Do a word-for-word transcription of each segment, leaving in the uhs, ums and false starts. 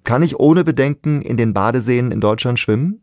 Kann ich ohne Bedenken in den Badeseen in Deutschland schwimmen?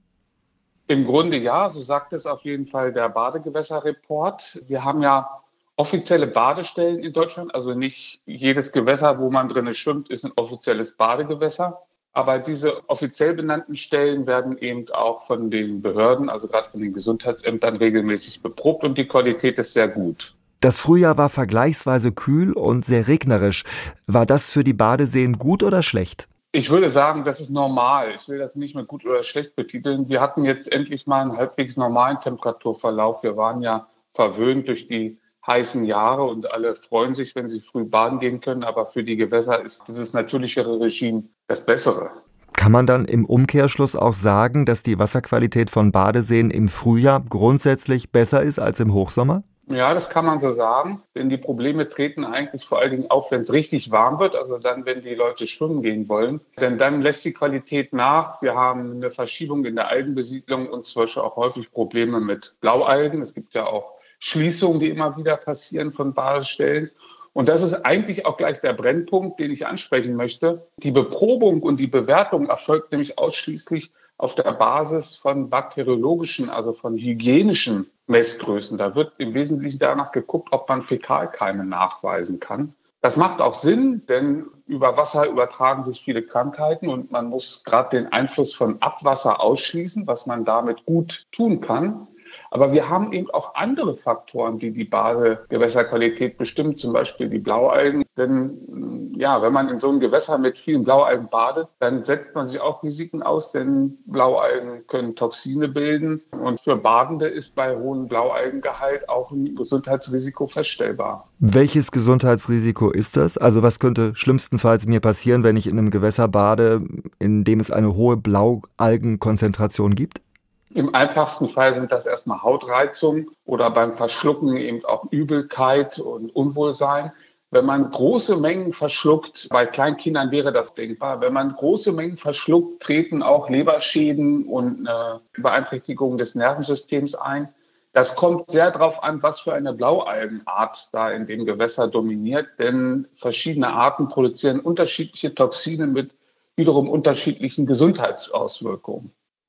Im Grunde ja, so sagt es auf jeden Fall der Badegewässerreport. Wir haben ja offizielle Badestellen in Deutschland, also nicht jedes Gewässer, wo man drin schwimmt, ist ein offizielles Badegewässer. Aber diese offiziell benannten Stellen werden eben auch von den Behörden, also gerade von den Gesundheitsämtern, regelmäßig beprobt und die Qualität ist sehr gut. Das Frühjahr war vergleichsweise kühl und sehr regnerisch. War das für die Badeseen gut oder schlecht? Ich würde sagen, das ist normal. Ich will das nicht mehr gut oder schlecht betiteln. Wir hatten jetzt endlich mal einen halbwegs normalen Temperaturverlauf. Wir waren ja verwöhnt durch die heißen Jahre und alle freuen sich, wenn sie früh baden gehen können. Aber für die Gewässer ist dieses natürlichere Regime das Bessere. Kann man dann im Umkehrschluss auch sagen, dass die Wasserqualität von Badeseen im Frühjahr grundsätzlich besser ist als im Hochsommer? Ja, das kann man so sagen, denn die Probleme treten eigentlich vor allen Dingen auf, wenn es richtig warm wird, also dann, wenn die Leute schwimmen gehen wollen. Denn dann lässt die Qualität nach. Wir haben eine Verschiebung in der Algenbesiedlung und zum Beispiel auch häufig Probleme mit Blaualgen. Es gibt ja auch Schließungen, die immer wieder passieren von Badestellen. Und das ist eigentlich auch gleich der Brennpunkt, den ich ansprechen möchte. Die Beprobung und die Bewertung erfolgt nämlich ausschließlich auf der Basis von bakteriologischen, also von hygienischen Messgrößen. Da wird im Wesentlichen danach geguckt, ob man Fäkalkeime nachweisen kann. Das macht auch Sinn, denn über Wasser übertragen sich viele Krankheiten und man muss gerade den Einfluss von Abwasser ausschließen, was man damit gut tun kann. Aber wir haben eben auch andere Faktoren, die die Badegewässerqualität bestimmen, zum Beispiel die Blaualgen. Denn ja, wenn man in so einem Gewässer mit vielen Blaualgen badet, dann setzt man sich auch Risiken aus, denn Blaualgen können Toxine bilden. Und für Badende ist bei hohem Blaualgengehalt auch ein Gesundheitsrisiko feststellbar. Welches Gesundheitsrisiko ist das? Also was könnte schlimmstenfalls mir passieren, wenn ich in einem Gewässer bade, in dem es eine hohe Blaualgenkonzentration gibt? Im einfachsten Fall sind das erstmal Hautreizungen oder beim Verschlucken eben auch Übelkeit und Unwohlsein. Wenn man große Mengen verschluckt, bei Kleinkindern wäre das denkbar, wenn man große Mengen verschluckt, treten auch Leberschäden und eine Beeinträchtigung des Nervensystems ein. Das kommt sehr darauf an, was für eine Blaualgenart da in dem Gewässer dominiert, denn verschiedene Arten produzieren unterschiedliche Toxine mit wiederum unterschiedlichen Gesundheitsauswirkungen.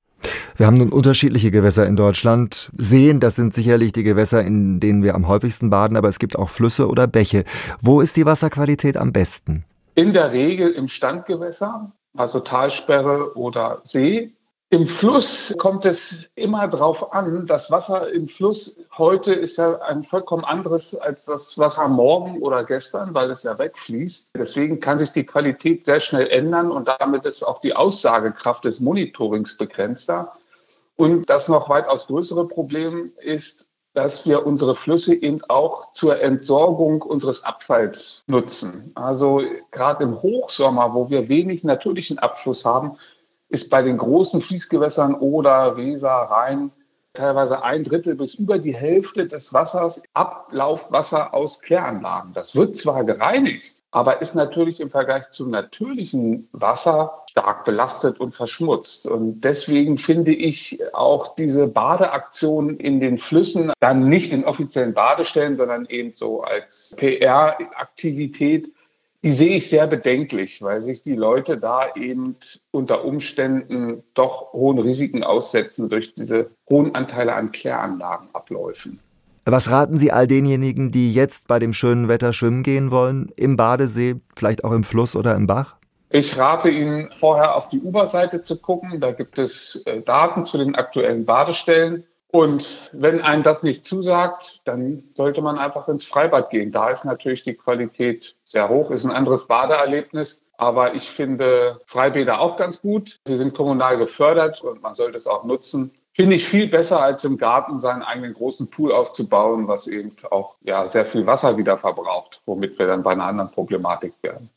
Wir haben nun unterschiedliche Gewässer in Deutschland. Seen, das sind sicherlich die Gewässer, in denen wir am häufigsten baden, aber es gibt auch Flüsse oder Bäche. Wo ist die Wasserqualität am besten? In der Regel im Standgewässer, also Talsperre oder See. Im Fluss kommt es immer darauf an, das Wasser im Fluss heute ist ja ein vollkommen anderes als das Wasser morgen oder gestern, weil es ja wegfließt. Deswegen kann sich die Qualität sehr schnell ändern und damit ist auch die Aussagekraft des Monitorings begrenzter. Und das noch weitaus größere Problem ist, dass wir unsere Flüsse eben auch zur Entsorgung unseres Abfalls nutzen. Also gerade im Hochsommer, wo wir wenig natürlichen Abfluss haben, ist bei den großen Fließgewässern Oder, Weser, Rhein teilweise ein Drittel bis über die Hälfte des Wassers Ablaufwasser aus Kläranlagen. Das wird zwar gereinigt, aber ist natürlich im Vergleich zum natürlichen Wasser stark belastet und verschmutzt. Und deswegen finde ich auch diese Badeaktionen in den Flüssen dann nicht in offiziellen Badestellen, sondern eben so als P R-Aktivität, die sehe ich sehr bedenklich, weil sich die Leute da eben unter Umständen doch hohen Risiken aussetzen durch diese hohen Anteile an Kläranlagenabläufen. Was raten Sie all denjenigen, die jetzt bei dem schönen Wetter schwimmen gehen wollen, im Badesee, vielleicht auch im Fluss oder im Bach? Ich rate Ihnen, vorher auf die Uber-Seite zu gucken. Da gibt es Daten zu den aktuellen Badestellen. Und wenn einem das nicht zusagt, dann sollte man einfach ins Freibad gehen. Da ist natürlich die Qualität sehr hoch, ist ein anderes Badeerlebnis. Aber ich finde Freibäder auch ganz gut. Sie sind kommunal gefördert und man sollte es auch nutzen. Finde ich viel besser, als im Garten seinen eigenen großen Pool aufzubauen, was eben auch ja, sehr viel Wasser wieder verbraucht, womit wir dann bei einer anderen Problematik wären.